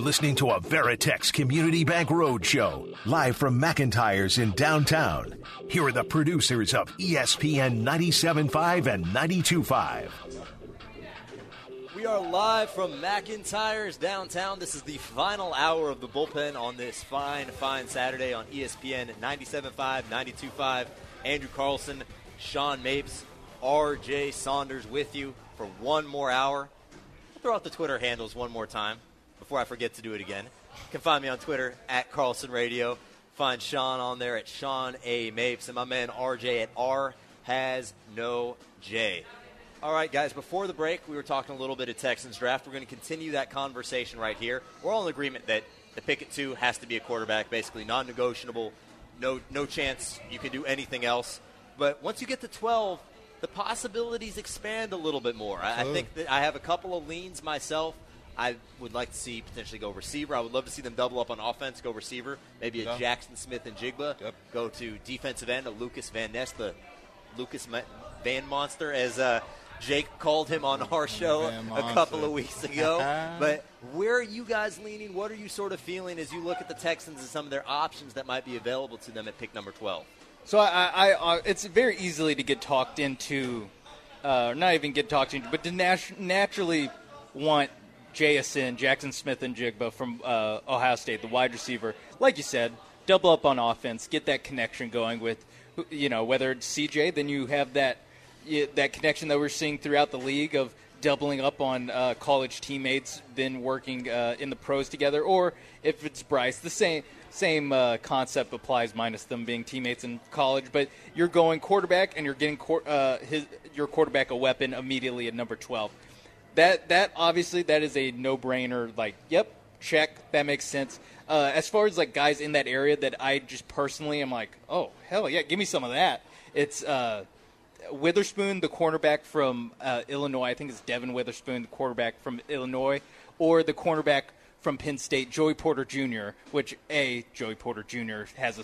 listening to a Veritex Community Bank Roadshow, live from McIntyre's in downtown. Here are the producers of ESPN 97.5 and 92.5. We are live from McIntyre's downtown. This is the final hour of the bullpen on this fine Saturday on ESPN 97.5, 92.5. Andrew Carlson, Sean Mapes, R.J. Saunders with you for one more hour. I'll throw out the Twitter handles one more time before I forget to do it again. You can find me on Twitter at Carlson Radio. Find Sean on there at Sean A. Mapes, and my man R.J. at R Has No J. All right, guys, before the break, we were talking a little bit of Texans draft. We're going to continue that conversation right here. We're all in agreement that the pick at 2 has to be a quarterback, basically non-negotiable, no chance you can do anything else. But once you get to 12, the possibilities expand a little bit more. I think that I have a couple of leans myself. I would like to see potentially go receiver. I would love to see them double up on offense, go receiver, maybe a Jackson Smith and Jigba, go to defensive end, a Lucas Van Ness, the Lucas Van Monster, as Jake called him on our show a couple of weeks ago. But where are you guys leaning? What are you sort of feeling as you look at the Texans and some of their options that might be available to them at pick number 12? So I it's very easily to get talked into, not even get talked into, but to naturally want Jackson Smith and Jigba from Ohio State, the wide receiver. Like you said, double up on offense, get that connection going with, whether it's CJ, then you have that connection that we're seeing throughout the league of doubling up on college teammates, then working in the pros together. Or if it's Bryce, the same concept applies, minus them being teammates in college. But you're going quarterback, and you're getting your quarterback a weapon immediately at number 12. That obviously that is a no-brainer. Like, yep, check, that makes sense. As far as like guys in that area that I just personally am like, oh hell yeah, give me some of that. It's Witherspoon, the cornerback from Illinois. I think it's Devin Witherspoon, the quarterback from Illinois, or the cornerback from Penn State, Joey Porter Jr., which Joey Porter Sr. has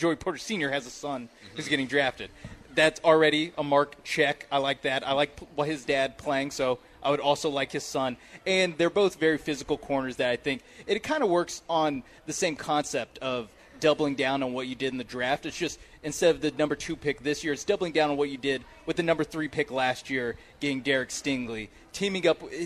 a son who's getting drafted. That's already a mark check. I like that. I like his dad playing, so I would also like his son. And they're both very physical corners that I think it kind of works on the same concept of doubling down on what you did in the draft. It's just instead of the number 2 pick this year, it's doubling down on what you did with the number 3 pick last year, getting Derek Stingley, teaming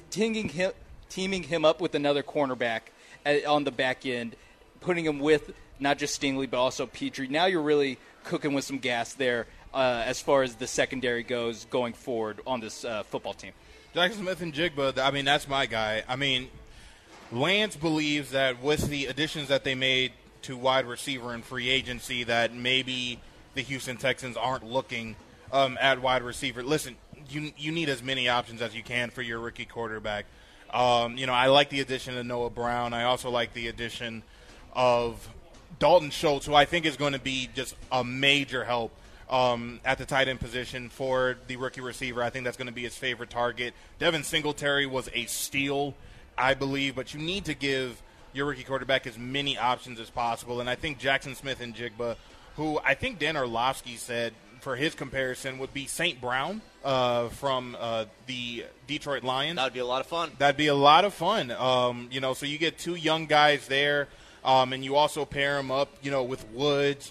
him up with another cornerback on the back end, putting him with not just Stingley but also Petrie. Now you're really cooking with some gas there as far as the secondary goes going forward on this football team. Jackson Smith and Jigba, I mean, that's my guy. I mean, Lance believes that with the additions that they made to wide receiver and free agency that maybe the Houston Texans aren't looking at wide receiver. Listen, you need as many options as you can for your rookie quarterback. I like the addition of Noah Brown. I also like the addition of Dalton Schultz, who I think is going to be just a major help at the tight end position for the rookie receiver. I think that's going to be his favorite target. Devin Singletary was a steal, I believe, but you need to give your rookie quarterback as many options as possible. And I think Jackson Smith and Jigba, who I think Dan Orlovsky said for his comparison would be St. Brown from the Detroit Lions. That would be a lot of fun. That'd be a lot of fun. So you get 2 young guys there, and you also pair them up, with Woods,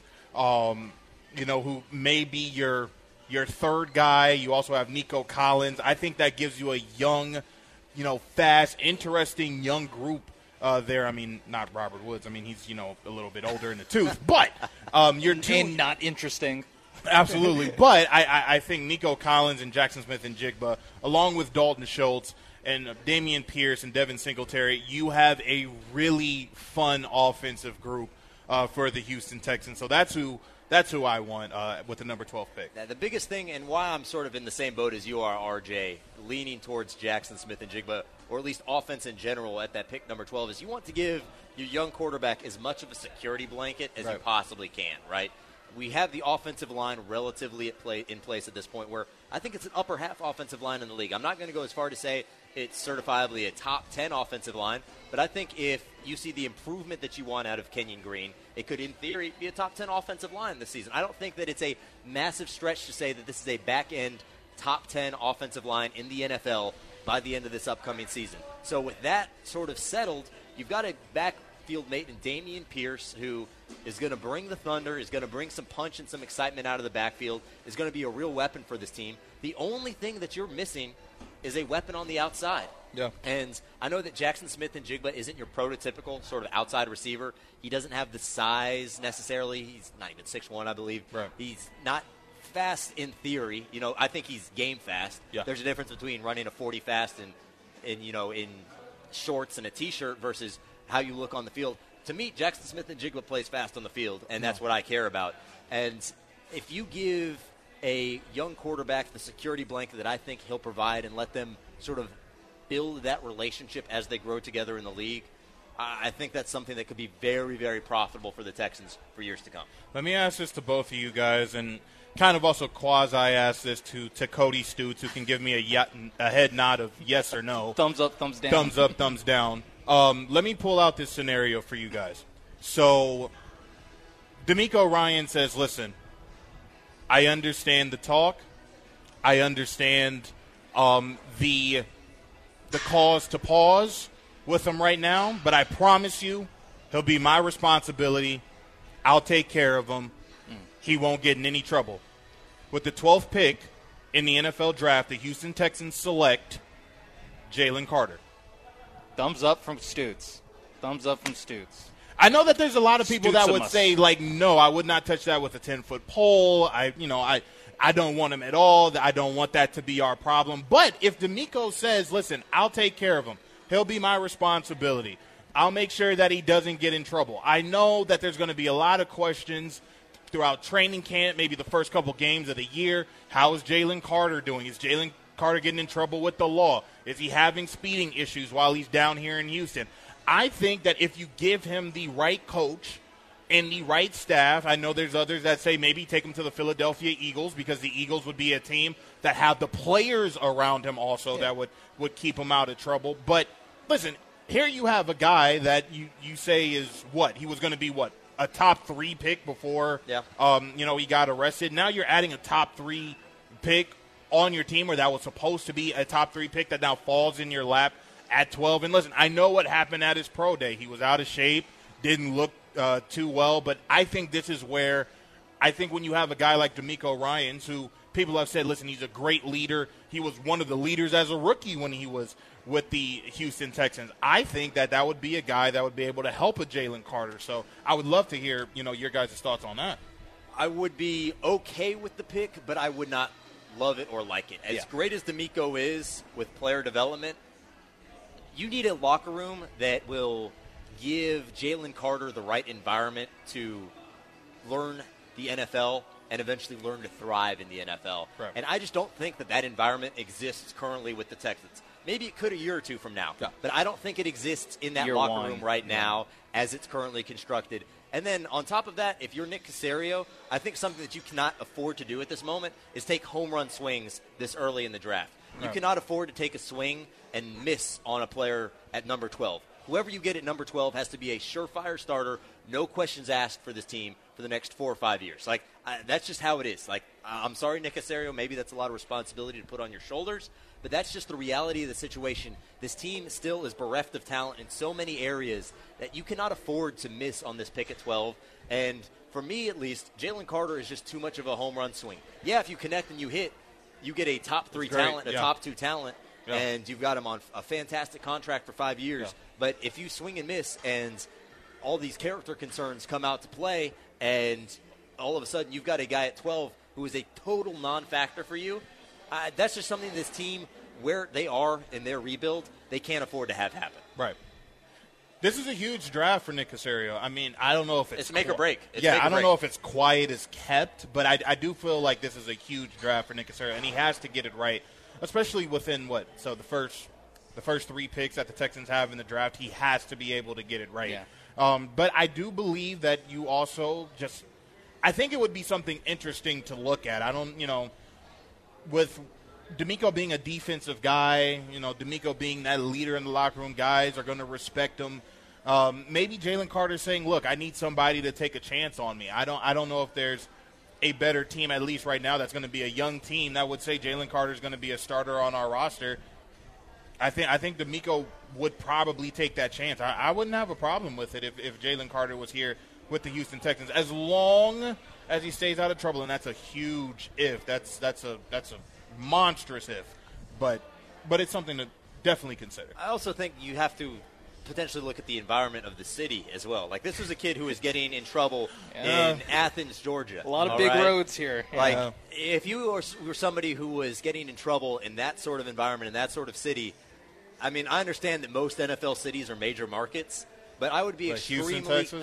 who may be your third guy. You also have Nico Collins. I think that gives you a young, fast, interesting young group there. I mean, not Robert Woods. I mean, he's, a little bit older in the tooth. But you're two. And not interesting. Absolutely. But I think Nico Collins and Jackson Smith and Jigba, along with Dalton Schultz and Dameon Pierce and Devin Singletary, you have a really fun offensive group for the Houston Texans. So that's who I want with the number 12 pick. Now, the biggest thing, and why I'm sort of in the same boat as you are, RJ, leaning towards Jackson Smith and Jigba, or at least offense in general at that pick number 12, is you want to give your young quarterback as much of a security blanket as you possibly can, right? We have the offensive line relatively in place at this point where I think it's an upper half offensive line in the league. I'm not going to go as far to say it's certifiably a top 10 offensive line, but I think if you see the improvement that you want out of Kenyon Green, it could, in theory, be a top 10 offensive line this season. I don't think that it's a massive stretch to say that this is a back-end top 10 offensive line in the NFL by the end of this upcoming season. So with that sort of settled, you've got a backfield mate in Dameon Pierce who is going to bring the thunder, is going to bring some punch and some excitement out of the backfield, is going to be a real weapon for this team. The only thing that you're missing is a weapon on the outside. Yeah. And I know that Jackson Smith-Njigba isn't your prototypical sort of outside receiver. He doesn't have the size necessarily. He's not even 6'1", I believe. Right. He's not fast in theory. I think he's game fast. Yeah. There's a difference between running a 40 fast and in shorts and a T-shirt versus how you look on the field. To me, Jackson Smith-Njigba plays fast on the field, and that's what I care about. And if you give a young quarterback the security blanket that I think he'll provide and let them sort of build that relationship as they grow together in the league, I think that's something that could be very, very profitable for the Texans for years to come. Let me ask this to both of you guys, and kind of also quasi-ask this to Cody Stutes, who can give me a head nod of yes or no. Thumbs up, thumbs down. Thumbs up, thumbs down. Let me pull out this scenario for you guys. So, DeMeco Ryan says, listen, I understand the talk. I understand the cause to pause with him right now, but I promise you he'll be my responsibility. I'll take care of him. He won't get in any trouble. With the 12th pick in the NFL draft, the Houston Texans select Jalen Carter. Thumbs up from Stutes. Thumbs up from Stutes. I know that there's a lot of people that would Stutes-a-mus. say, like, no, I would not touch that with a 10-foot pole. I don't want him at all. I don't want that to be our problem. But if DeMeco says, listen, I'll take care of him. He'll be my responsibility. I'll make sure that he doesn't get in trouble. I know that there's going to be a lot of questions throughout training camp, maybe the first couple games of the year. How is Jalen Carter doing? Is Jalen Carter getting in trouble with the law? Is he having speeding issues while he's down here in Houston? I think that if you give him the right coach and the right staff, I know there's others that say maybe take him to the Philadelphia Eagles because the Eagles would be a team that have the players around him also that would keep him out of trouble. But listen, here you have a guy that you say is what? He was going to be what? A top 3 pick before he got arrested. Now you're adding a top 3 pick on your team where that was supposed to be a top 3 pick that now falls in your lap at 12. And listen, I know what happened at his pro day. He was out of shape, didn't look too well, but I think this is where I think when you have a guy like DeMeco Ryans, who people have said, listen, he's a great leader. He was one of the leaders as a rookie when he was with the Houston Texans. I think that would be a guy that would be able to help a Jalen Carter. So I would love to hear, your guys' thoughts on that. I would be okay with the pick, but I would not love it or like it. As great as DeMeco is with player development, you need a locker room that will give Jalen Carter the right environment to learn the NFL and eventually learn to thrive in the NFL. Right. And I just don't think that environment exists currently with the Texans. Maybe it could a year or two from now, but I don't think it exists in that locker room right now as it's currently constructed. And then on top of that, if you're Nick Caserio, I think something that you cannot afford to do at this moment is take home run swings this early in the draft. You cannot afford to take a swing and miss on a player at number 12. Whoever you get at number 12 has to be a surefire starter, no questions asked for this team for the next 4 or 5 years. That's just how it is. I'm sorry, Nick Caserio, maybe that's a lot of responsibility to put on your shoulders, but that's just the reality of the situation. This team still is bereft of talent in so many areas that you cannot afford to miss on this pick at 12. And for me, at least, Jalen Carter is just too much of a home run swing. Yeah, if you connect and you hit, you get a top 3 talent, a top 2 talent, and you've got him on a fantastic contract for 5 years. Yeah. But if you swing and miss and all these character concerns come out to play and all of a sudden you've got a guy at 12 who is a total non-factor for you, that's just something this team, where they are in their rebuild, they can't afford to have happen. Right. This is a huge draft for Nick Caserio. I mean, I don't know if it's make or break. I don't know if it's quiet as kept, but I do feel like this is a huge draft for Nick Caserio, and he has to get it right, especially within the first 3 picks that the Texans have in the draft. He has to be able to get it right. Yeah. But I do believe that you also I think it would be something interesting to look at. I don't, with DeMeco being a defensive guy, DeMeco being that leader in the locker room, guys are going to respect him. Maybe Jalen Carter saying, look, I need somebody to take a chance on me. I don't know if there's a better team, at least right now, that's going to be a young team that would say Jalen Carter is going to be a starter on our roster. I think D'Amico would probably take that chance. I wouldn't have a problem with it if Jalen Carter was here with the Houston Texans, as long as he stays out of trouble, and that's a huge if. That's a monstrous if, but it's something to definitely consider. I also think you have to potentially look at the environment of the city as well. Like, this was a kid who was getting in trouble in Athens, Georgia. A lot of big roads here. Like, if you were somebody who was getting in trouble in that sort of environment, in that sort of city, I mean, I understand that most NFL cities are major markets, but I would be extremely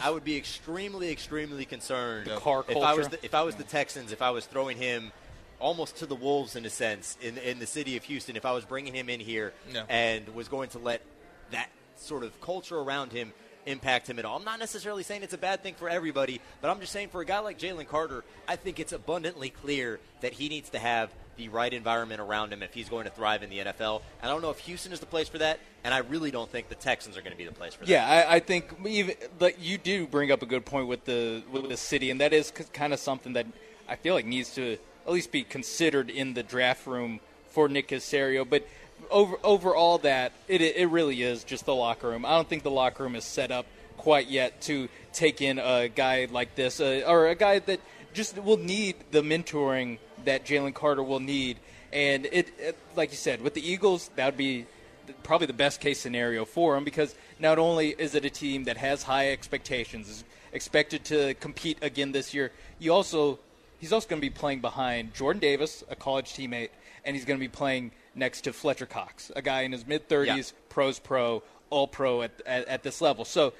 concerned the car if I was the Texans, if I was throwing him almost to the wolves in a sense in the city of Houston, if I was bringing him in here and was going to let that sort of culture around him impact him at all. I'm not necessarily saying it's a bad thing for everybody, but I'm just saying for a guy like Jalen Carter, I think it's abundantly clear that he needs to have the right environment around him if he's going to thrive in the NFL. And I don't know if Houston is the place for that, and I really don't think the Texans are going to be the place for that. Yeah, I think even like you do bring up a good point with the city, and that is kind of something that I feel like needs to at least be considered in the draft room for Nick Caserio. But over all that, it really is just the locker room. I don't think the locker room is set up quite yet to take in a guy like this, or a guy that just will need the mentoring that Jalen Carter will need. And it like you said, with the Eagles, that would be probably the best case scenario for him, because not only is it a team that has high expectations, is expected to compete again this year, he's also going to be playing behind Jordan Davis, a college teammate, and he's going to be playing next to Fletcher Cox, a guy in his mid-30s, pros pro, all-pro at this level. So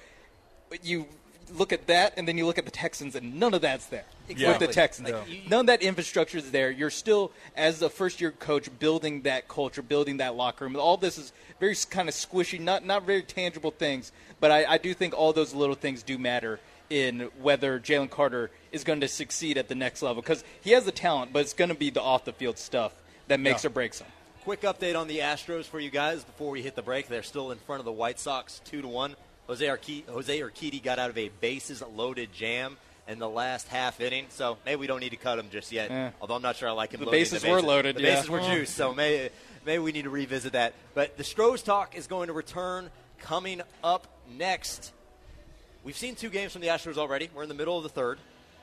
you look at that, and then you look at the Texans, and none of that's there with the Texans. None of that infrastructure is there. You're still, as a first-year coach, building that culture, building that locker room. All this is very kind of squishy, not very tangible things, but I do think all those little things do matter in whether Jalen Carter is going to succeed at the next level, because he has the talent, but it's going to be the off-the-field stuff that makes or breaks him. Quick update on the Astros for you guys before we hit the break. They're still in front of the White Sox 2-1. Jose Urquidy got out of a bases-loaded jam in the last half inning, so maybe we don't need to cut him just yet, although I'm not sure I like him the loading bases the bases. were loaded, The bases were juiced, so maybe we need to revisit that. But the Stros Talk is going to return coming up next. We've seen 2 games from the Astros already. We're in the middle of the third.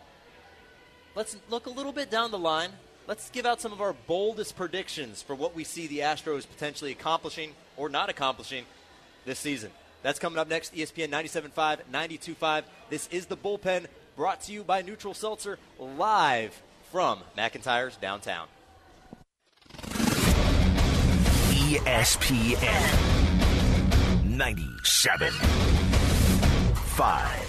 Let's look a little bit down the line. Let's give out some of our boldest predictions for what we see the Astros potentially accomplishing or not accomplishing this season. That's coming up next, ESPN 97.5, 92.5. This is The Bullpen, brought to you by Neutral Seltzer, live from McIntyre's downtown. ESPN 97.5.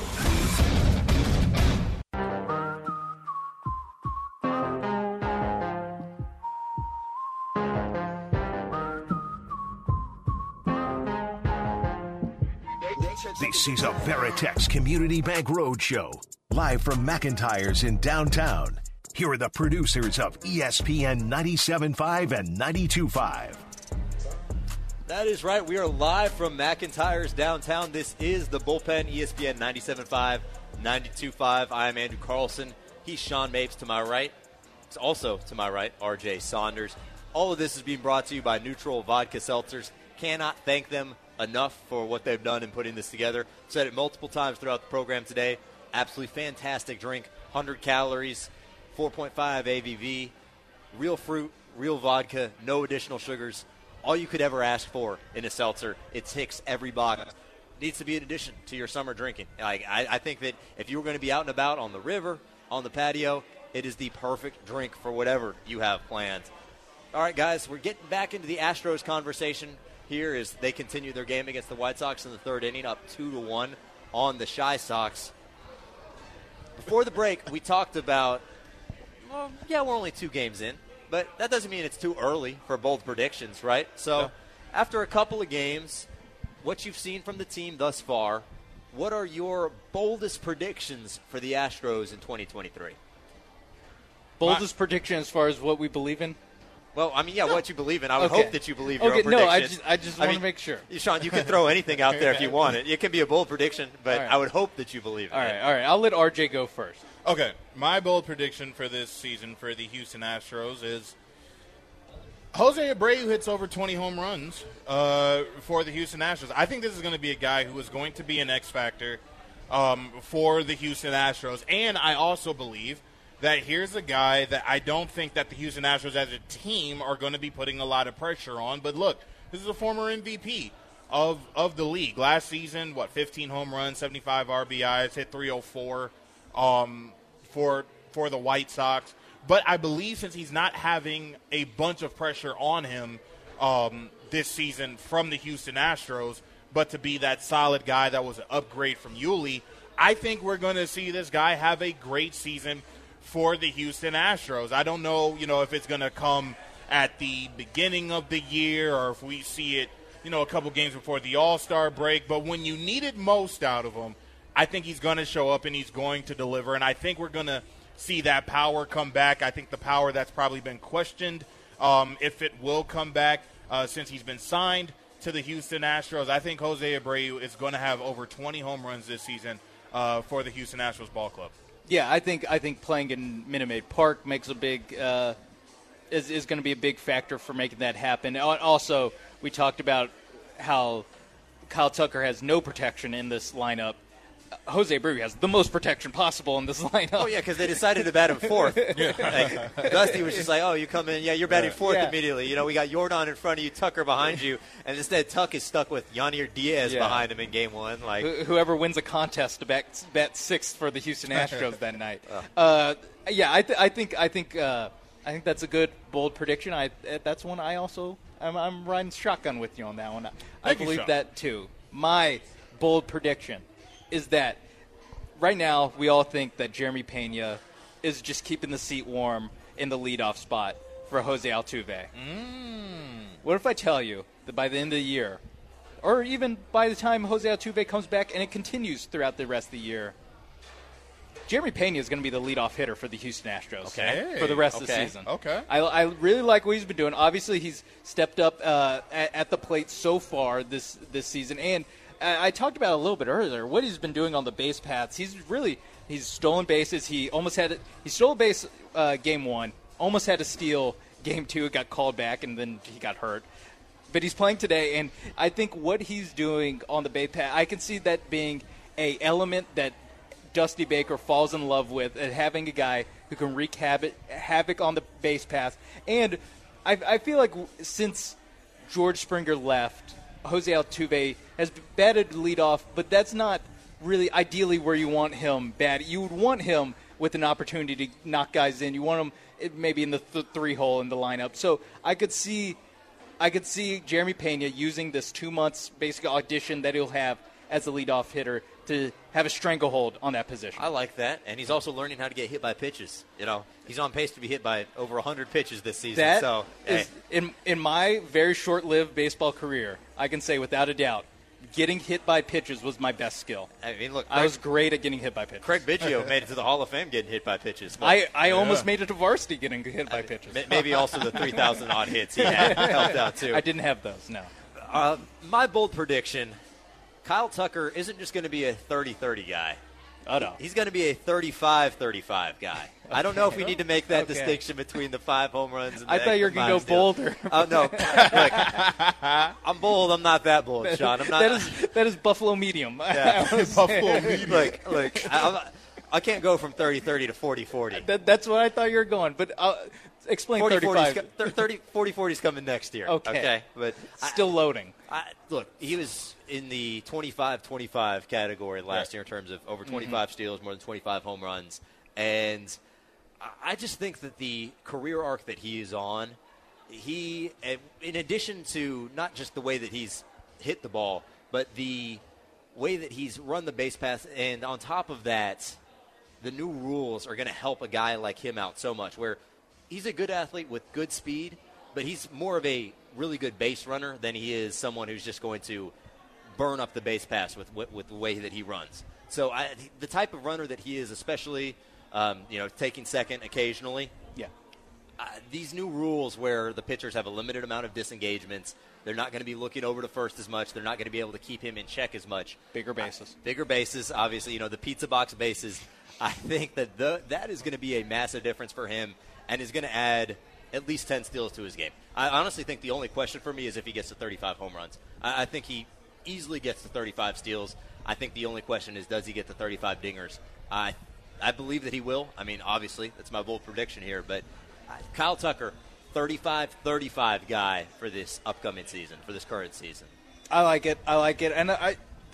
This is a Veritex Community Bank Roadshow, live from McIntyre's in downtown. Here are the producers of ESPN 97.5 and 92.5. That is right. We are live from McIntyre's downtown. This is The Bullpen, ESPN 97.5, 92.5. I am Andrew Carlson. He's Sean Mapes to my right. It's also to my right, RJ Saunders. All of this is being brought to you by Neutral Vodka Seltzers. Cannot thank them enough for what they've done in putting this together. Said it multiple times throughout the program today. Absolutely fantastic drink. 100 calories, 4.5 ABV, real fruit, real vodka, no additional sugars. All you could ever ask for in a seltzer. It ticks every box. Needs to be an addition to your summer drinking. I think that if you were going to be out and about on the river, on the patio, it is the perfect drink for whatever you have planned. All right, guys, we're getting back into the Astros conversation here as they continue their game against the White Sox in the third inning, up 2-1 on the Chi Sox. Before the break, we talked about, we're only 2 games in, but that doesn't mean it's too early for bold predictions, right? So after a couple of games, what you've seen from the team thus far, what are your boldest predictions for the Astros in 2023? Boldest prediction as far as what we believe in? Well, I mean, what you believe in. I would hope that you believe your own predictions. No, I just want to make sure. Sean, you can throw anything out there if you want it. It can be a bold prediction, but I would hope that you believe in it. All right. I'll let RJ go first. Okay. My bold prediction for this season for the Houston Astros is Jose Abreu hits over 20 home runs for the Houston Astros. I think this is going to be a guy who is going to be an X factor for the Houston Astros. And I also believe that here's a guy that I don't think that the Houston Astros as a team are going to be putting a lot of pressure on. But look, this is a former MVP of the league. Last season, 15 home runs, 75 RBIs, hit 304 for the White Sox. But I believe since he's not having a bunch of pressure on him this season from the Houston Astros, but to be that solid guy that was an upgrade from Yuli, I think we're going to see this guy have a great season for the Houston Astros. I don't know, if it's going to come at the beginning of the year or if we see it, a couple games before the All-Star break. But when you need it most out of him, I think he's going to show up and he's going to deliver. And I think we're going to see that power come back. I think the power that's probably been questioned, if it will come back since he's been signed to the Houston Astros. I think Jose Abreu is going to have over 20 home runs this season for the Houston Astros ball club. Yeah, I think playing in Minute Maid Park makes a big is going to be a big factor for making that happen. Also, we talked about how Kyle Tucker has no protection in this lineup. Jose Abreu has the most protection possible in this lineup. Oh, yeah, because they decided to bat him fourth. Dusty was just like, you come in, you're batting fourth immediately. We got Yordan in front of you, Tucker behind you, and instead Tuck is stuck with Yanier Diaz behind him in game one. Whoever wins a contest to bat sixth for the Houston Astros that night. I think that's a good, bold prediction. That's one I'm riding shotgun with you on that one. I believe that, too. My bold prediction is that right now we all think that Jeremy Pena is just keeping the seat warm in the leadoff spot for Jose Altuve. What if I tell you that by the end of the year, or even by the time Jose Altuve comes back and it continues throughout the rest of the year, Jeremy Pena is going to be the leadoff hitter for the Houston Astros for the rest of the season. Okay. I really like what he's been doing. Obviously, he's stepped up at the plate so far this season, and I talked about it a little bit earlier, what he's been doing on the base paths. He's stolen bases. He stole a base game one, almost had to steal game two. It got called back, and then he got hurt. But he's playing today, and I think what he's doing on the base path, I can see that being a element that Dusty Baker falls in love with, and having a guy who can wreak havoc on the base path. And I feel like since George Springer left, Jose Altuve has batted leadoff, but that's not really ideally where you want him batting. You would want him with an opportunity to knock guys in. You want him maybe in the three hole in the lineup. So I could see Jeremy Pena using this 2 months basic audition that he'll have as a leadoff hitter to have a stranglehold on that position. I like that, and he's also learning how to get hit by pitches. He's on pace to be hit by over 100 pitches this season. That is, in my very short-lived baseball career, I can say without a doubt, getting hit by pitches was my best skill. I mean, look, I was great at getting hit by pitches. Craig Biggio made it to the Hall of Fame getting hit by pitches. I almost made it to varsity getting hit by pitches. Maybe also the 3,000 odd hits he had helped out too. I didn't have those. No. My bold prediction: Kyle Tucker isn't just going to be a 30-30 guy. Oh, no. He's going to be a 35-35 guy. Okay. I don't know if we need to make that distinction between the 5 home runs and the I thought you were going to go bolder. Oh, no. Look, I'm bold. I'm not that bold, Sean. I'm not. That is Buffalo medium. Yeah. Buffalo medium. Look, I can't go from 30-30 to 40-40. That's what I thought you were going. But explain 35. 40-40 is coming next year. Okay. But still loading. Look, he was in the 25-25 category last year in terms of over 25 steals, more than 25 home runs. And I just think that the career arc that he is on, he, in addition to not just the way that he's hit the ball, but the way that he's run the base path, and on top of that, the new rules are going to help a guy like him out so much, where he's a good athlete with good speed, but he's more of a really good base runner than he is someone who's just going to burn up the base pass with the way that he runs. So the type of runner that he is, especially taking second occasionally. Yeah. These new rules where the pitchers have a limited amount of disengagements, they're not going to be looking over to first as much. They're not going to be able to keep him in check as much. Bigger bases. Bigger bases, obviously. The pizza box bases. I think that is going to be a massive difference for him and is going to add at least 10 steals to his game. I honestly think the only question for me is if he gets to 35 home runs. I think he easily gets to 35 steals. I think the only question is, does he get to 35 dingers? I believe that he will. I mean, obviously, that's my bold prediction here. But Kyle Tucker, 35-35 guy for this upcoming season, for this current season. I like it. And I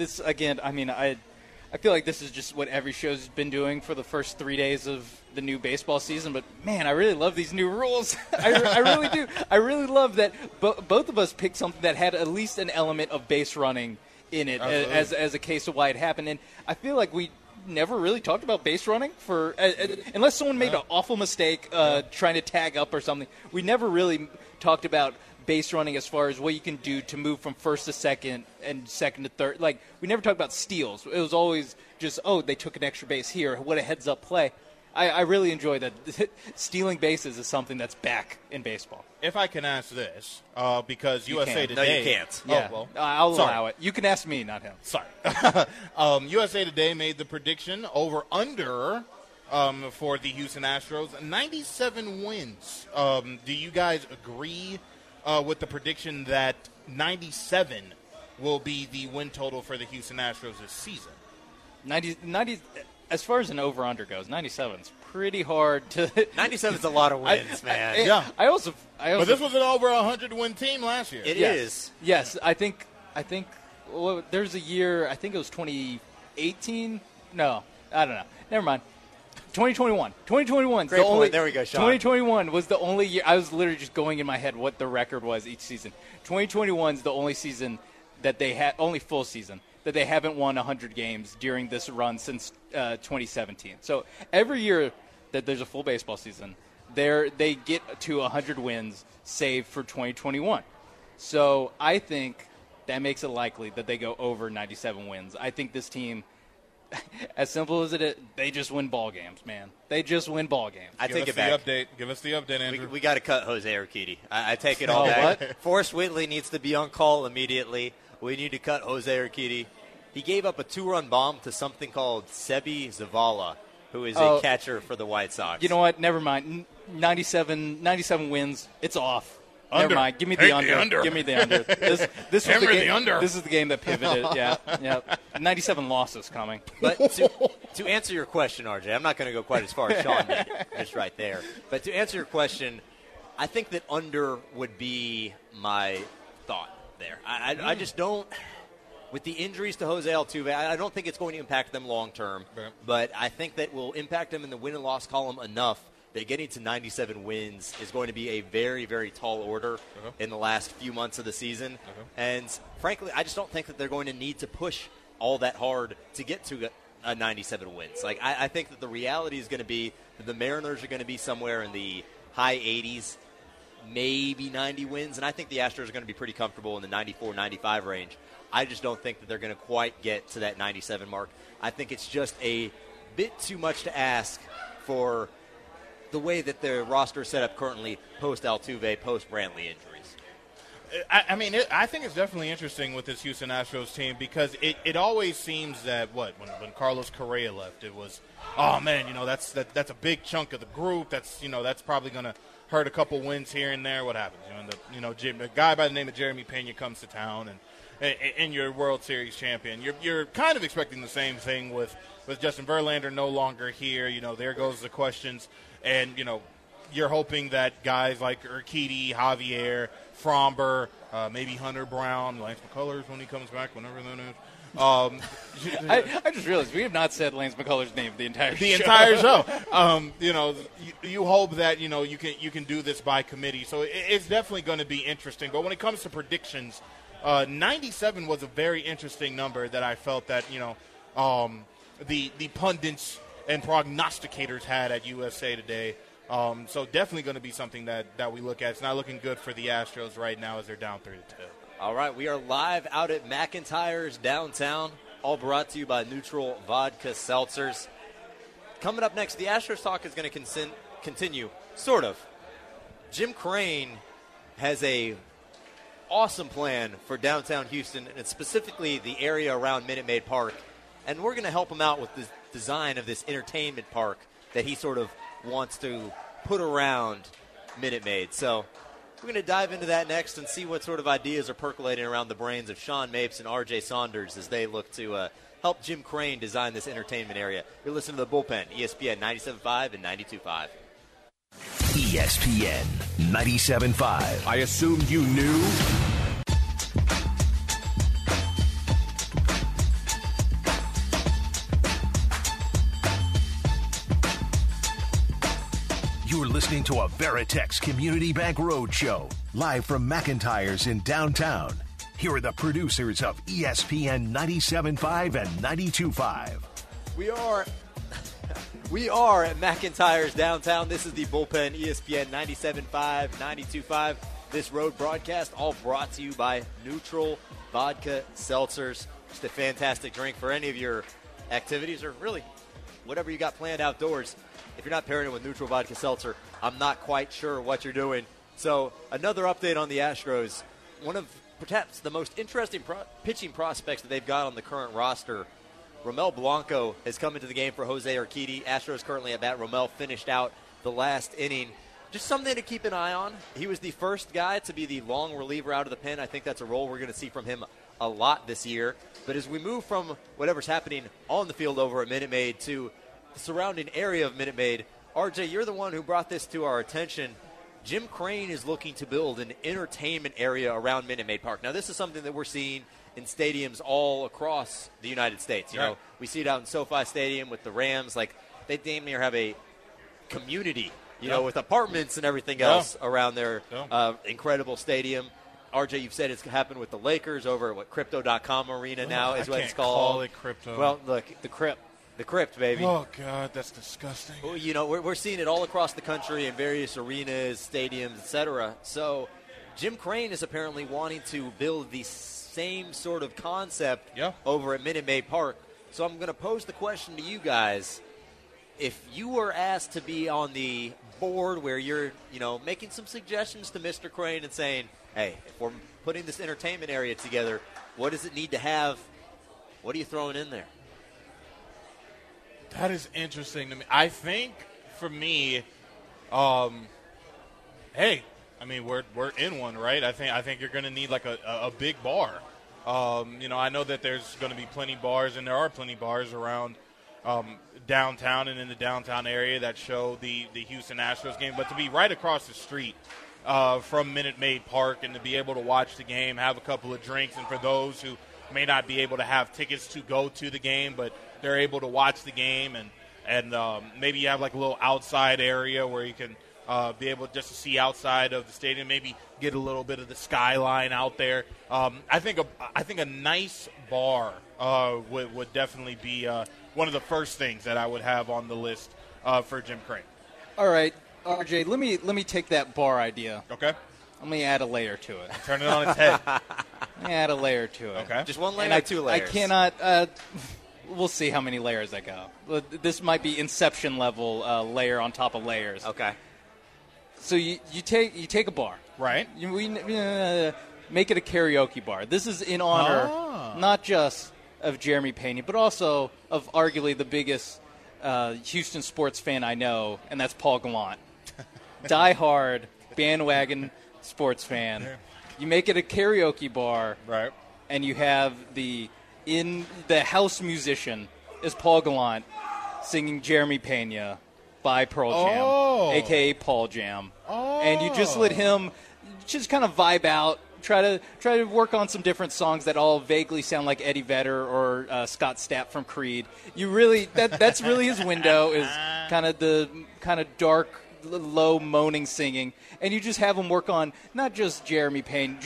feel like this is just what every show's been doing for the first 3 days of the new baseball season. But, man, I really love these new rules. I really do. I really love that both of us picked something that had at least an element of base running in it as a case of why it happened. And I feel like we never really talked about base running unless someone made an awful mistake trying to tag up or something. We never really talked about base running as far as what you can do to move from first to second and second to third. Like, we never talked about steals. It was always just, they took an extra base here. What a heads-up play. I really enjoy that. Stealing bases is something that's back in baseball. If I can ask this, because USA Today... No, you can't. Yeah, well, I'll allow it. You can ask me, not him. Sorry. USA Today made the prediction over-under for the Houston Astros, 97 wins. Do you guys agree with the prediction that 97 will be the win total for the Houston Astros this season? 90 as far as an over-under goes, 97 is pretty hard to... 97 is a lot of wins, man. Yeah. I also But this was an over 100-win team last year. It is. Yes, I think there's a year, I think it was 2018. No, I don't know. Never mind. 2021. 2021. Great point. There we go, Sean. 2021 was the only year. I was literally just going in my head what the record was each season. 2021 is the only season that they had, only full season, that they haven't won 100 games during this run since 2017. So every year that there's a full baseball season, they get to 100 wins, save for 2021. So I think that makes it likely that they go over 97 wins. I think this team, as simple as it is, they just win ball games, man. They just win ball games. I take it back. Give us the update, Andrew. We got to cut Jose Urquidy. I take it all back. What? Forrest Whitley needs to be on call immediately. We need to cut Jose Urquidy. He gave up a 2-run bomb to something called Sebi Zavala, who is a catcher for the White Sox. You know what? Never mind. 97 wins. It's off. Under. Never mind. Give me the under. Give me the under. This was Hammer the game. the under. This is the game that pivoted. Yeah. 97 losses coming. But to answer your question, RJ, I'm not going to go quite as far as Sean did, just right there. But to answer your question, I think that under would be my thought there. I just don't. With the injuries to Jose Altuve, I don't think it's going to impact them long term. Right. But I think that will impact them in the win and loss column enough that getting to 97 wins is going to be a very, very tall order in the last few months of the season. And frankly, I just don't think that they're going to need to push all that hard to get to a 97 wins. Like I think that the reality is going to be that the Mariners are going to be somewhere in the high 80s, maybe 90 wins, and I think the Astros are going to be pretty comfortable in the 94, 95 range. I just don't think that they're going to quite get to that 97 mark. I think it's just a bit too much to ask for the way that their roster is set up currently post-Altuve, post-Brantley injuries. I think it's definitely interesting with this Houston Astros team because it always seems that when Carlos Correa left, it was, oh man, that's a big chunk of the group. That's probably going to hurt a couple wins here and there. What happens? A guy by the name of Jeremy Pena comes to town and you're World Series champion. You're kind of expecting the same thing with Justin Verlander no longer here. There goes the questions, and you're hoping that guys like Urquidy, Javier, Fromber, maybe Hunter Brown, Lance McCullers when he comes back, whenever that is. I just realized we have not said Lance McCullers' name the entire show. You hope that you can do this by committee. So it's definitely going to be interesting. But when it comes to predictions, 97 was a very interesting number that I felt that the pundits and prognosticators had at USA Today. So definitely going to be something that we look at. It's not looking good for the Astros right now as they're down 3-2. All right, we are live out at McIntyre's downtown, all brought to you by Neutral Vodka Seltzers. Coming up next, the Astros talk is going to continue, sort of. Jim Crane has a awesome plan for downtown Houston, and specifically the area around Minute Maid Park. And we're going to help him out with the design of this entertainment park that he sort of wants to put around Minute Maid. So we're going to dive into that next and see what sort of ideas are percolating around the brains of Sean Mapes and R.J. Saunders as they look to help Jim Crane design this entertainment area. You're listening to The Bullpen, ESPN 97.5 and 92.5. ESPN 97.5. I assumed you knew. You're listening to a Veritex Community Bank Roadshow, live from McIntyre's in downtown. Here are the producers of ESPN 97.5 and 92.5. We are at McIntyre's downtown. This is the Bullpen, ESPN 97.5, 92.5. This road broadcast all brought to you by Neutral Vodka Seltzers. Just a fantastic drink for any of your activities or really whatever you got planned outdoors. If you're not pairing it with Neutral Vodka Seltzer, I'm not quite sure what you're doing. So another update on the Astros. One of perhaps the most interesting pitching prospects that they've got on the current roster, Romel Blanco, has come into the game for Jose Urquidy. Astros currently at bat. Romel finished out the last inning. Just something to keep an eye on. He was the first guy to be the long reliever out of the pen. I think that's a role we're going to see from him a lot this year. But as we move from whatever's happening on the field over at Minute Maid to the surrounding area of Minute Maid, RJ, you're the one who brought this to our attention. Jim Crane is looking to build an entertainment area around Minute Maid Park. Now, this is something that we're seeing in stadiums all across the United States. You know, we see it out in SoFi Stadium with the Rams. Like, they damn near have a community, you know, with apartments and everything else around their incredible stadium. RJ, you've said it's happened with the Lakers over at Crypto.com Arena now is what it's called. Call it Crypto. Well, look, the Crypt. The Crypt, baby. Oh, God, that's disgusting. Well, you know, we're seeing it all across the country in various arenas, stadiums, etc. So Jim Crane is apparently wanting to build the same sort of concept over at Minute Maid Park. So I'm going to pose the question to you guys. If you were asked to be on the board where you're, you know, making some suggestions to Mr. Crane and saying, hey, if we're putting this entertainment area together, what does it need to have? What are you throwing in there? That is interesting to me. I think for me, hey, I mean we're in one, right? I think you're going to need like a big bar. You know, I know that there's going to be plenty bars, and there are plenty bars around downtown and in the downtown area that show the Houston Astros game. But to be right across the street from Minute Maid Park and to be able to watch the game, have a couple of drinks, and for those who may not be able to have tickets to go to the game, but they're able to watch the game, and maybe you have like a little outside area where you can be able just to see outside of the stadium, maybe get a little bit of the skyline out there. I think a nice bar would definitely be one of the first things that I would have on the list for Jim Crane. All right, RJ, let me take that bar idea. Okay. Let me add a layer to it. Turn it on its head. Let me add a layer to it. Okay. Just one layer or two layers? I cannot we'll see how many layers I go. This might be Inception level layer on top of layers. Okay. So you take a bar. Right. We make it a karaoke bar. This is in honor not just of Jeremy Pena, but also of arguably the biggest Houston sports fan I know, and that's Paul Gallant. Die-hard, bandwagon sports fan. You make it a karaoke bar, right? And you have the house musician is Paul Gallant singing Jeremy Pena by Pearl Jam, a.k.a. Paul Jam. And you just let him just kind of vibe out, try to work on some different songs that all vaguely sound like Eddie Vedder or Scott Stapp from Creed. You really that's really his window, is kind of dark, low moaning singing, and you just have him work on not just Jeremy Pena.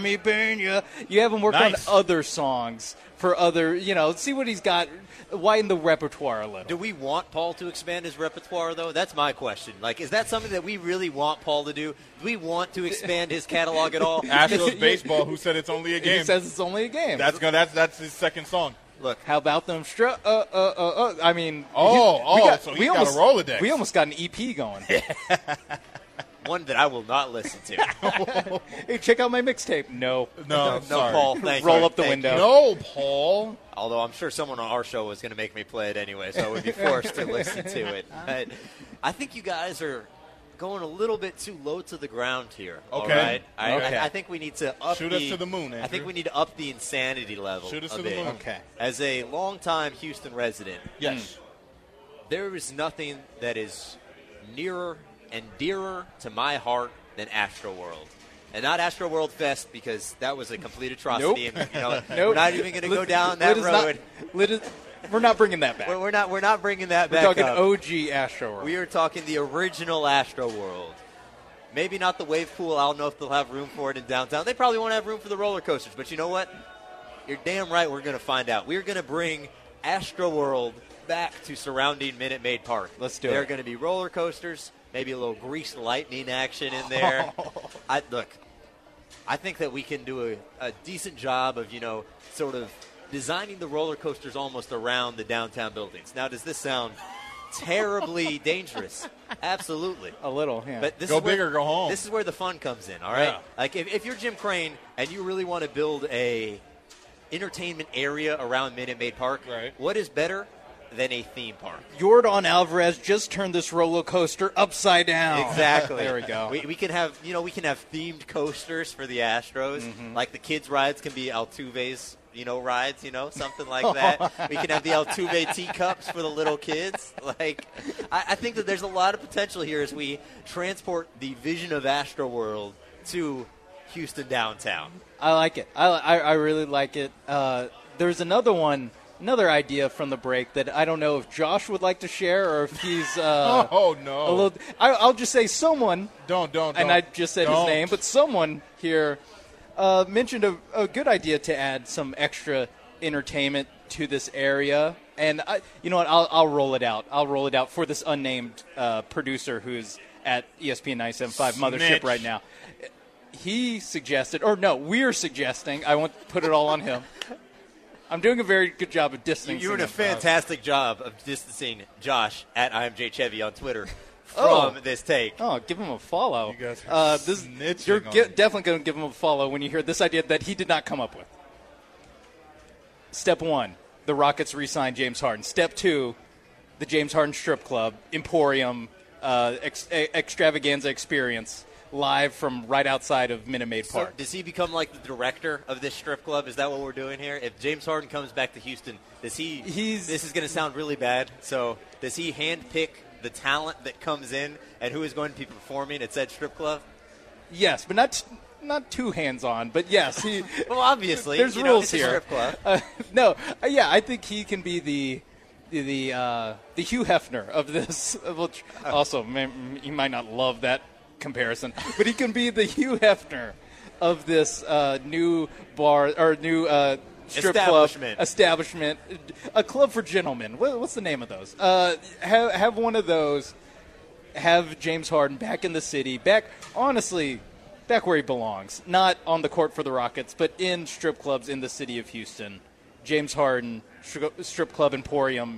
You have him work on other songs for other, see what he's got, widen the repertoire a little. Do we want Paul to expand his repertoire, though? That's my question. Like, is that something that we really want Paul to do? Do we want to expand his catalog at all? Astros baseball, who said it's only a game. He says it's only a game. That's his second song. Look, how about them? I mean, so he's got a Rolodex. We almost got an EP going. One that I will not listen to. Hey, check out my mixtape. No, Paul. Thank Roll you. up the window. No, Paul. Although I'm sure someone on our show was going to make me play it anyway, so I would be forced to listen to it. But I think you guys are going a little bit too low to the ground here. Okay. All right? Okay. I think we need to up Shoot us to the moon, I think Andrew. we need to up the insanity level. Shoot us a to the bit. moon. Okay. As a longtime Houston resident, Yes. there is nothing that is nearer and dearer to my heart than Astroworld. And not Astroworld Fest, because that was a complete atrocity. Nope. And, we're not even going to go down that road. We're not bringing that back. We're not bringing that We're back talking up. OG Astro World. We are talking the original Astroworld. Maybe not the wave pool. I don't know if they'll have room for it in downtown. They probably won't have room for the roller coasters. But you know what? You're damn right we're going to find out. We're going to bring Astroworld back to surrounding Minute Maid Park. Let's do There it. are going to be roller coasters, maybe a little greased lightning action in there. I think that we can do a decent job of, sort of designing the roller coasters almost around the downtown buildings. Now, does this sound terribly dangerous? Absolutely. A little, yeah. But this Go is where, big or go home. This is where the fun comes in, all right? Yeah. Like, if you're Jim Crane and you really want to build a entertainment area around Minute Maid Park, Right. what is better than a theme park? Jordan Alvarez just turned this roller coaster upside down. Exactly. There we go. We can have themed coasters for the Astros. Like the kids' rides can be Altuve's, rides, something like that. We can have the Altuve teacups for the little kids. Like, I think that there's a lot of potential here as we transport the vision of Astroworld to Houston downtown. I like it. I really like it. There's another idea from the break that I don't know if Josh would like to share or if he's Oh, no. a little. I'll just say someone. Don't. And I just said his Don't. name, but someone here mentioned a good idea to add some extra entertainment to this area. And you know what? I'll roll it out. I'll roll it out for this unnamed producer who's at ESPN 97.5 Mothership Snitch. right now. He suggested, or no, we're suggesting. I won't put it all on him. I'm doing a very good job of distancing. You're doing a him. fantastic job of distancing Josh at IMJChevy on Twitter Oh. from this take. Oh, give him a follow. You guys are this, snitching you're on him. definitely going to give him a follow when you hear this idea that he did not come up with. Step 1, the Rockets re-sign James Harden. Step 2, the James Harden Strip Club, Emporium, extravaganza experience, live from right outside of Minute Maid So Park. does he become like the director of this strip club? Is that what we're doing here? If James Harden comes back to Houston, does he? He's- This is going to sound really bad. So does he handpick the talent that comes in and who is going to be performing at said strip club? Yes, but not too hands-on, but yes. He, Well, obviously, there's you know, rules it's a here. strip club. Yeah, I think he can be the Hugh Hefner of this. Which also, you might not love that comparison, but he can be the Hugh Hefner of this new bar or new strip club establishment, a club for gentlemen. What's the name of those? Have one of those. Have James Harden back in the city, back where he belongs, not on the court for the Rockets, but in strip clubs in the city of Houston. James Harden Strip Club Emporium.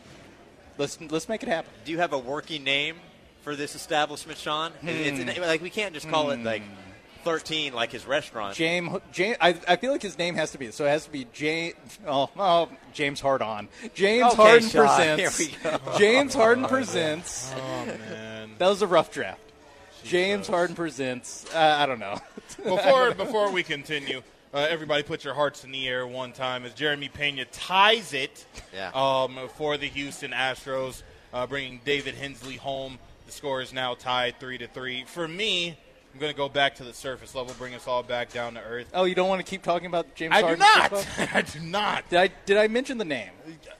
Let's make it happen. Do you have a working name for this establishment, Sean? It's like we can't just call it like 13 like his restaurant. James, I feel like his name has to be so. It has to be James. James Harden. James Okay, Harden Sean, presents. here we go. James Harden presents. Oh, man. That was a rough draft. James Harden presents. I don't know. Before we continue, everybody put your hearts in the air one time as Jeremy Pena ties it for the Houston Astros, bringing David Hensley home. The score is now tied 3-3. For me, I'm going to go back to the surface level, bring us all back down to earth. Oh, you don't want to keep talking about James I Harden? do not. I do not. Did I mention the name?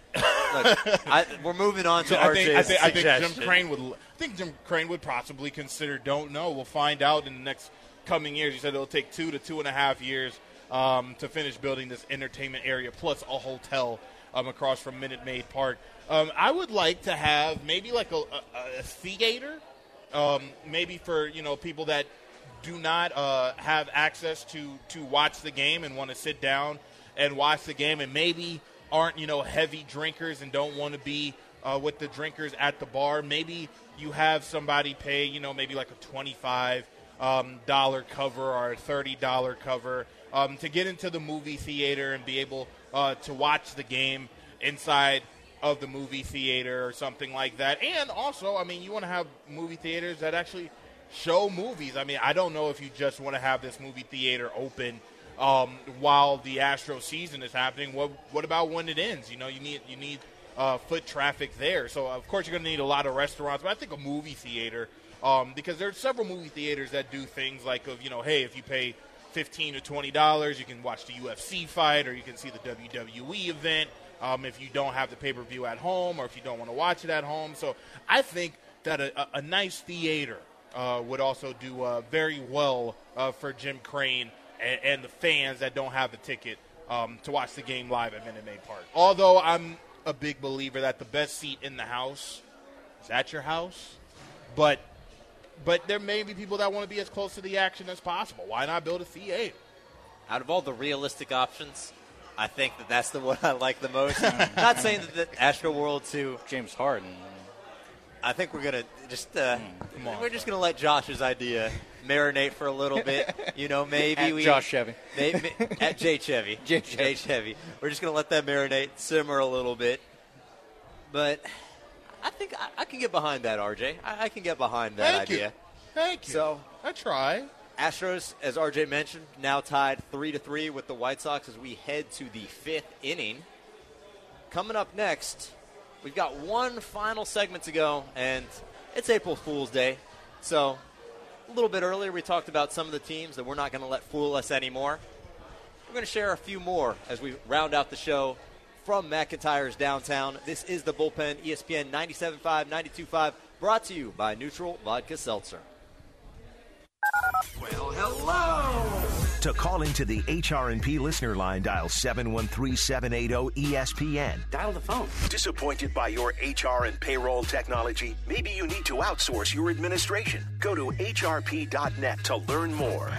Look, we're moving on to RJ's suggestion. I think Jim Crane would possibly consider. Don't know. We'll find out in the next coming years. He said it'll take 2 to 2.5 years to finish building this entertainment area plus a hotel across from Minute Maid Park. I would like to have maybe like a theater, maybe for people that do not have access to watch the game and want to sit down and watch the game and maybe aren't heavy drinkers and don't want to be with the drinkers at the bar. Maybe you have somebody pay maybe like a $25 cover or a $30 cover to get into the movie theater and be able to watch the game inside of the movie theater or something like that. And also, I mean, you want to have movie theaters that actually show movies. I mean, I don't know if you just want to have this movie theater open while the Astros season is happening. What about when it ends? You know, you need foot traffic there. So, of course, you're going to need a lot of restaurants. But I think a movie theater, because there's several movie theaters that do things like, hey, if you pay $15 to $20, you can watch the UFC fight or you can see the WWE event if you don't have the pay-per-view at home or if you don't want to watch it at home. So I think that a nice theater would also do very well for Jim Crane and the fans that don't have the ticket to watch the game live at Minute Maid Park. Although I'm a big believer that the best seat in the house is at your house, but there may be people that want to be as close to the action as possible. Why not build a theater? Out of all the realistic options, I think that's the one I like the most. Not saying that the Astro World 2. James Harden. I think we're going to just we're just going to let Josh's idea marinate for a little bit. You know, maybe Josh Chevy. At Jay Chevy. Jay Chevy. We're just going to let that marinate, simmer a little bit. But I think I can get behind that, RJ. I can get behind that idea. Thank you. So I try. Astros, as RJ mentioned, now tied 3-3 with the White Sox as we head to the 5th inning. Coming up next, we've got one final segment to go, and it's April Fool's Day. So a little bit earlier, we talked about some of the teams that we're not going to let fool us anymore. We're going to share a few more as we round out the show from McIntyre's downtown. This is the Bullpen, ESPN 97.5, 92.5, brought to you by Neutral Vodka Seltzer. Well, hello! To call into the HR&P listener line, dial 713-780-ESPN. Dial the phone. Disappointed by your HR and payroll technology? Maybe you need to outsource your administration. Go to hrp.net to learn more.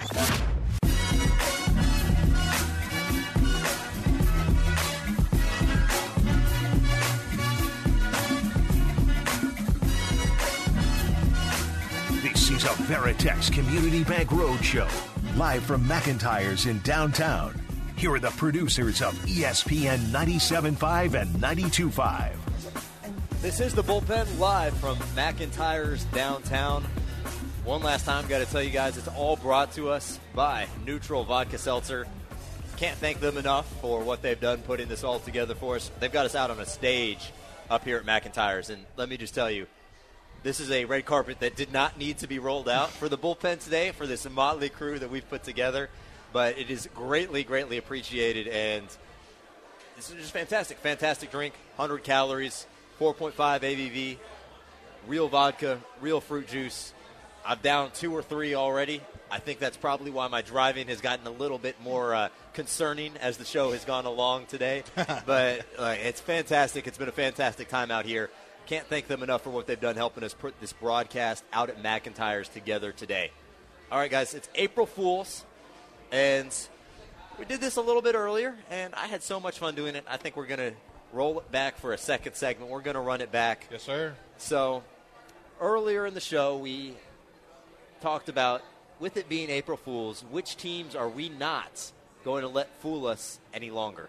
This is a Veritex Community Bank Roadshow, live from McIntyre's in downtown. Here are the producers of ESPN 97.5 and 92.5. This is the Bullpen live from McIntyre's downtown. One last time, got to tell you guys, it's all brought to us by Neutral Vodka Seltzer. Can't thank them enough for what they've done putting this all together for us. They've got us out on a stage up here at McIntyre's, and let me just tell you, this is a red carpet that did not need to be rolled out for the Bullpen today, for this motley crew that we've put together. But it is greatly, greatly appreciated. And this is just fantastic. Fantastic drink, 100 calories, 4.5 ABV, real vodka, real fruit juice. I'm down 2 or 3 already. I think that's probably why my driving has gotten a little bit more concerning as the show has gone along today. But it's fantastic. It's been a fantastic time out here. Can't thank them enough for what they've done helping us put this broadcast out at McIntyre's together today. All right, guys, it's April Fool's, and we did this a little bit earlier, and I had so much fun doing it. I think we're going to roll it back for a second segment. We're going to run it back. Yes, sir. So earlier in the show, we talked about, with it being April Fool's, which teams are we not going to let fool us any longer?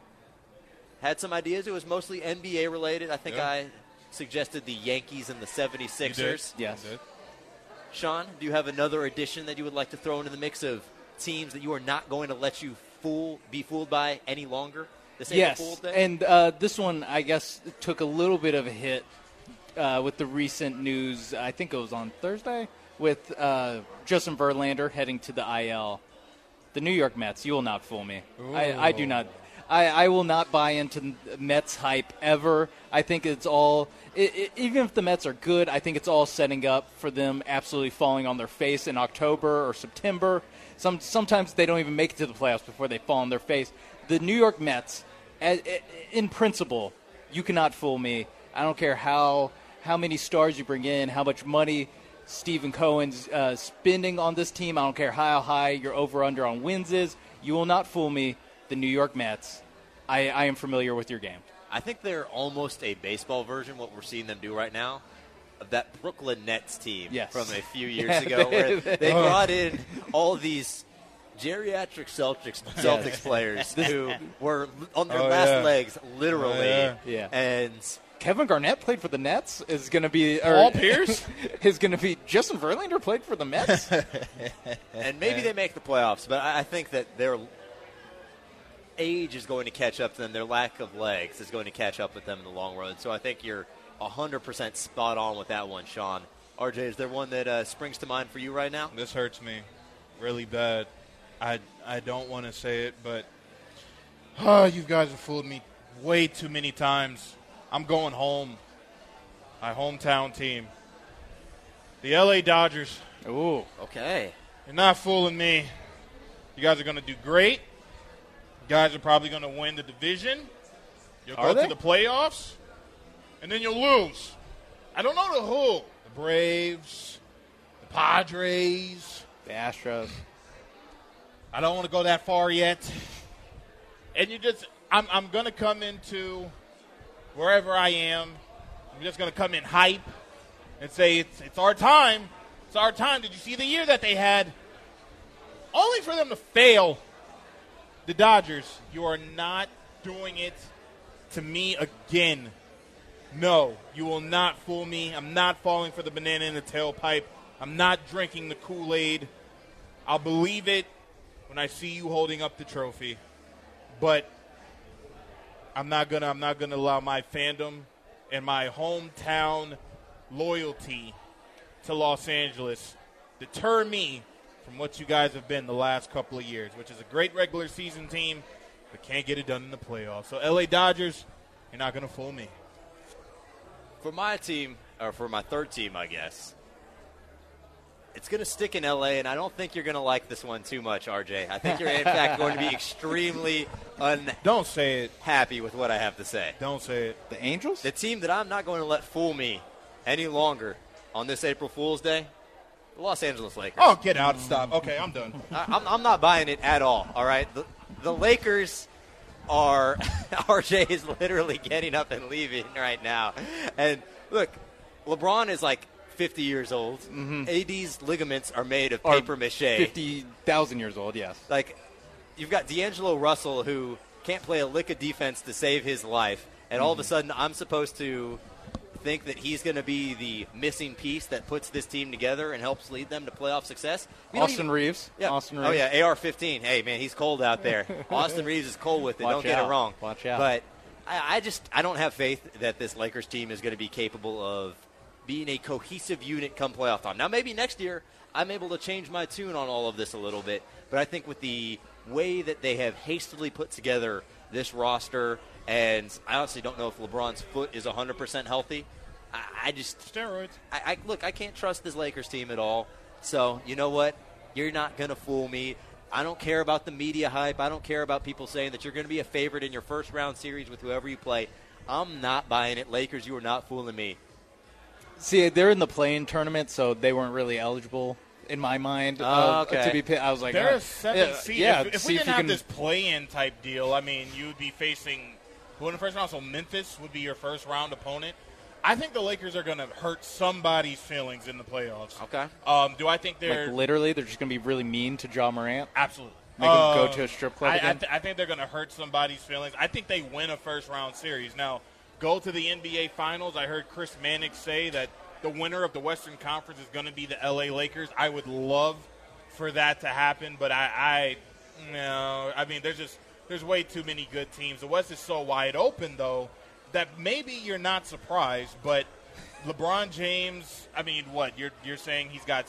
Had some ideas. It was mostly NBA related. I think I suggested the Yankees and the 76ers. Yes. Sean, do you have another addition that you would like to throw into the mix of teams that you are not going to let you be fooled by any longer? This April Fool's Day? And this one, I guess, took a little bit of a hit with the recent news. I think it was on Thursday with Justin Verlander heading to the IL. The New York Mets, you will not fool me. I do not. I will not buy into Mets hype ever. I think it's all, even if the Mets are good, I think it's all setting up for them absolutely falling on their face in October or September. Sometimes they don't even make it to the playoffs before they fall on their face. The New York Mets, in principle, you cannot fool me. I don't care how many stars you bring in, how much money Stephen Cohen's spending on this team. I don't care how high your over-under on wins is. You will not fool me. The New York Mets, I am familiar with your game. I think they're almost a baseball version, what we're seeing them do right now, of that Brooklyn Nets team from a few years ago, where they brought in all these geriatric Celtics players who were on their last legs, literally. Yeah. And Kevin Garnett played for the Nets. Is going to be Paul Pierce. Is going to be Justin Verlander played for the Mets. And maybe they make the playoffs, but I think that their age is going to catch up to them. Their lack of legs is going to catch up with them in the long run. So I think you're 100% spot on with that one, Sean. RJ, is there one that springs to mind for you right now? This hurts me really bad. I don't want to say it, but you guys have fooled me way too many times. I'm going home. My hometown team. The LA Dodgers. Ooh. Okay. You're not fooling me. You guys are going to do great. You guys are probably going to win the division. You'll go to the playoffs. And then you'll lose. I don't know the who. The Braves. The Padres. The Astros. I don't want to go that far yet. And I'm going to come into wherever I am. I'm just going to come in hype and say it's our time. It's our time. Did you see the year that they had? Only for them to fail. The Dodgers, you are not doing it to me again. No, you will not fool me. I'm not falling for the banana in the tailpipe. I'm not drinking the Kool-Aid. I'll believe it when I see you holding up the trophy. But I'm not gonna allow my fandom and my hometown loyalty to Los Angeles deter me from what you guys have been the last couple of years, which is a great regular season team, but can't get it done in the playoffs. So LA Dodgers, you're not gonna fool me. For my team, or for my third team, I guess, it's going to stick in L.A., and I don't think you're going to like this one too much, RJ. I think you're, in fact, going to be extremely Don't say it. Happy with what I have to say. Don't say it. The Angels? The team that I'm not going to let fool me any longer on this April Fool's Day, the Los Angeles Lakers. Oh, get out. Stop. Okay, I'm done. I'm not buying it at all, all right? The Lakers are – RJ is literally getting up and leaving right now. And, look, LeBron is like 50 years old. Mm-hmm. AD's ligaments are made of paper mache. 50,000 years old, yes. Like, you've got D'Angelo Russell who can't play a lick of defense to save his life, and all of a sudden I'm supposed to think that he's going to be the missing piece that puts this team together and helps lead them to playoff success. Austin Reeves. Yeah. Austin Reeves. Oh, yeah, AR-15. Hey, man, he's cold out there. Austin Reeves is cold with it. Don't get it wrong. Watch out. But I don't have faith that this Lakers team is going to be capable of being a cohesive unit come playoff time. Now, maybe next year I'm able to change my tune on all of this a little bit, but I think with the way that they have hastily put together this roster, and I honestly don't know if LeBron's foot is 100% healthy. I just steroids. Look, I can't trust this Lakers team at all. So, you know what? You're not going to fool me. I don't care about the media hype. I don't care about people saying that you're going to be a favorite in your first-round series with whoever you play. I'm not buying it. Lakers, you are not fooling me. See, they're in the play-in tournament, so they weren't really eligible in my mind to be picked. I was like, they're a 7 seed. Yeah, if we didn't have this play-in type deal, I mean, you would be facing who in the first round? So Memphis would be your first-round opponent. I think the Lakers are going to hurt somebody's feelings in the playoffs. Okay. Do I think they're literally they're just going to be really mean to Ja Morant? Absolutely. Make him go to a strip club again? I think they're going to hurt somebody's feelings. I think they win a first-round series. Now, go to the NBA Finals. I heard Chris Mannix say that the winner of the Western Conference is going to be the L.A. Lakers. I would love for that to happen, but no. I mean, there's way too many good teams. The West is so wide open, though, that maybe you're not surprised, but LeBron James, I mean, what, you're saying he's got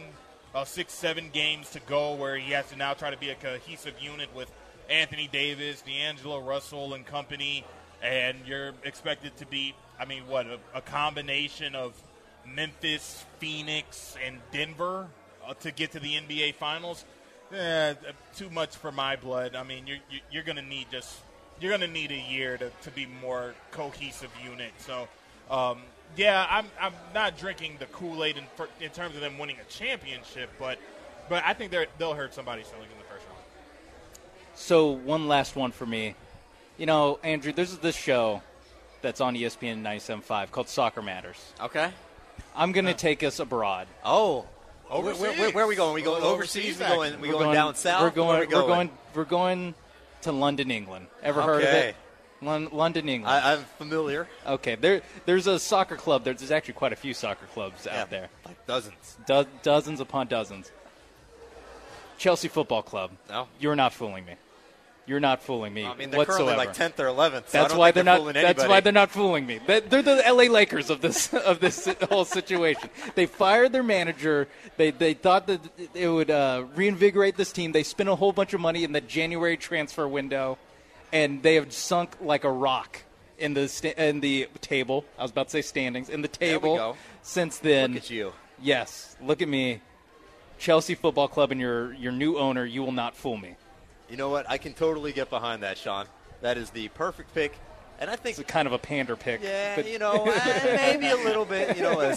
6-7 games to go where he has to now try to be a cohesive unit with Anthony Davis, D'Angelo Russell and company, and you're expected to be, I mean, what, a combination of Memphis, Phoenix, and Denver to get to the NBA Finals? Too much for my blood. I mean, you're going to need you're going to need a year to be more cohesive unit. So, I'm not drinking the Kool-Aid in terms of them winning a championship, but I think they'll hurt somebody's feelings in the first round. So one last one for me. You know, Andrew, there's this show that's on ESPN 97.5 called Soccer Matters. Okay. I'm going to take us abroad. Oh. Where are we going? We going overseas? We going down south? We're going to London, England. Ever heard of it? London, England. I'm familiar. Okay, there's a soccer club. There's actually quite a few soccer clubs out there. Like dozens. Dozens upon dozens. Chelsea Football Club. No. You're not fooling me. You're not fooling me. I mean, they're whatsoever. currently like 10th or 11th. So that's why they're not. That's why they're not fooling me. They're the LA Lakers of this whole situation. They fired their manager. They thought that it would reinvigorate this team. They spent a whole bunch of money in the January transfer window, and they have sunk like a rock in the table. I was about to say standings in the table. There we go. Since then. Look at you. Yes, look at me. Chelsea Football Club and your new owner. You will not fool me. You know what? I can totally get behind that, Sean. That is the perfect pick. And I think it's kind of a pander pick. Yeah, maybe a little bit,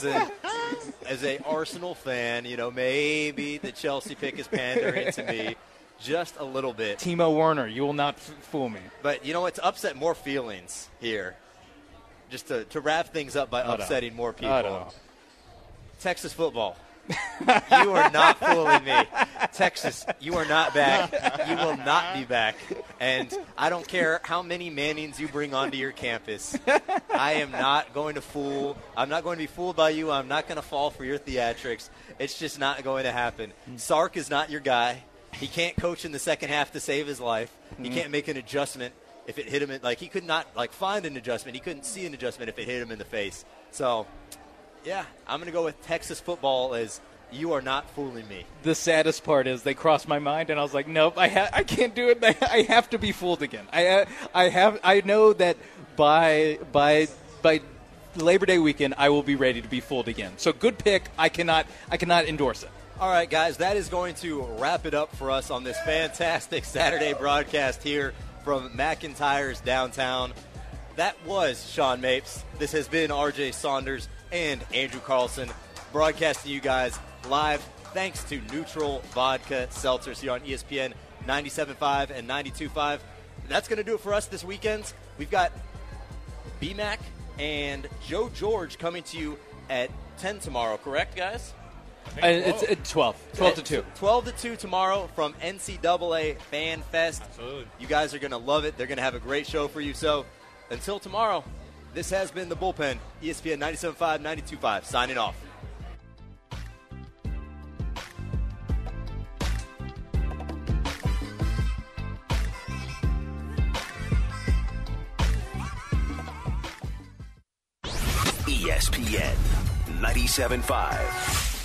as a Arsenal fan, maybe the Chelsea pick is pandering to me just a little bit. Timo Werner, you will not fool me. But, to upset more feelings here, just to wrap things up by upsetting more people. Texas football. You are not fooling me. Texas, you are not back. You will not be back. And I don't care how many Mannings you bring onto your campus. I am not going to fool. I'm not going to be fooled by you. I'm not going to fall for your theatrics. It's just not going to happen. Sark is not your guy. He can't coach in the second half to save his life. He can't make an adjustment if it hit him. He could not, find an adjustment. He couldn't see an adjustment if it hit him in the face. So, yeah, I'm going to go with Texas football as you are not fooling me. The saddest part is they crossed my mind, and I was like, nope, I can't do it. I have to be fooled again. I know that by Labor Day weekend, I will be ready to be fooled again. So good pick. I cannot endorse it. All right, guys, that is going to wrap it up for us on this fantastic Saturday broadcast here from McIntyre's downtown. That was Sean Mapes. This has been RJ Saunders and Andrew Carlson broadcasting you guys live thanks to Neutral Vodka Seltzers here on ESPN 97.5 and 92.5. That's going to do it for us this weekend. We've got BMAC and Joe George coming to you at 10 tomorrow, correct, guys? It's 12 to 2. 12 to 2 tomorrow from NCAA Fan Fest. Absolutely. You guys are going to love it. They're going to have a great show for you. So until tomorrow, this has been The Bullpen, ESPN 97.5, 92.5, signing off. ESPN 97.5.